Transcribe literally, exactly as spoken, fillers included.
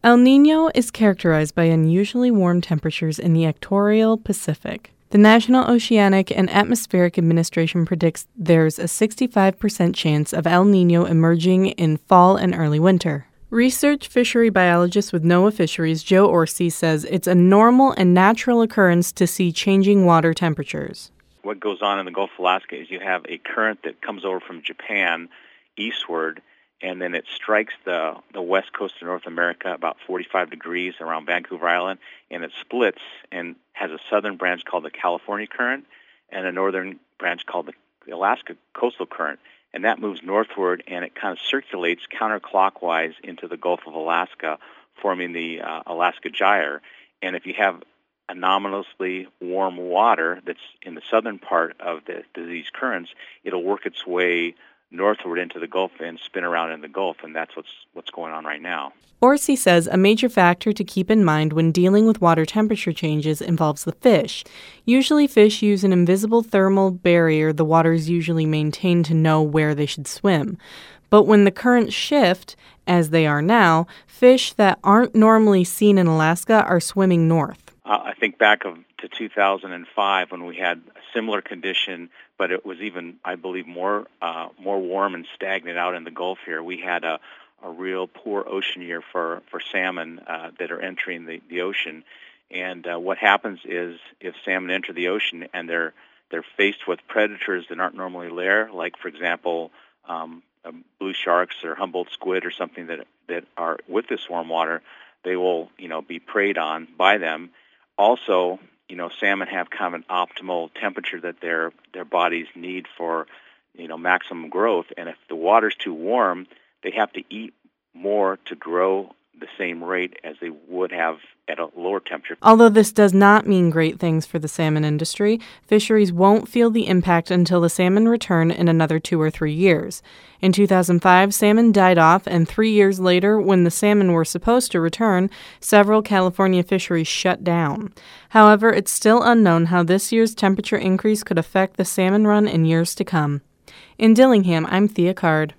El Niño is characterized by unusually warm temperatures in the equatorial Pacific. The National Oceanic and Atmospheric Administration predicts there's a sixty-five percent chance of El Niño emerging in fall and early winter. Research fishery biologist with NOAA Fisheries, Joe Orsi, says it's a normal and natural occurrence to see changing water temperatures. What goes on in the Gulf of Alaska is you have a current that comes over from Japan eastward, and then it strikes the, the west coast of North America about forty-five degrees around Vancouver Island, and it splits and has a southern branch called the California Current and a northern branch called the Alaska Coastal Current. And that moves northward, and it kind of circulates counterclockwise into the Gulf of Alaska, forming the uh, Alaska Gyre. And if you have anomalously warm water that's in the southern part of the, these currents, it'll work its way northward into the Gulf and spin around in the Gulf, and that's what's what's going on right now. Orsi says a major factor to keep in mind when dealing with water temperature changes involves the fish. Usually fish use an invisible thermal barrier the waters usually maintain to know where they should swim. But when the currents shift, as they are now, fish that aren't normally seen in Alaska are swimming north. Uh, I think back of, to two thousand five when we had a similar condition, but it was even, I believe, more uh, more warm and stagnant out in the Gulf here. We had a, a real poor ocean year for, for salmon uh, that are entering the, the ocean. And uh, what happens is if salmon enter the ocean and they're they're faced with predators that aren't normally there, like, for example, um, um, blue sharks or Humboldt squid or something that that are with this warm water, they will, you know, be preyed on by them. Also, you know, salmon have kind of an optimal temperature that their their bodies need for, you know, maximum growth. And if the water's too warm, they have to eat more to grow the same rate as they would have at a lower temperature. Although this does not mean great things for the salmon industry, fisheries won't feel the impact until the salmon return in another two or three years. In two thousand five, salmon died off, and three years later, when the salmon were supposed to return, several California fisheries shut down. However, it's still unknown how this year's temperature increase could affect the salmon run in years to come. In Dillingham, I'm Thea Card.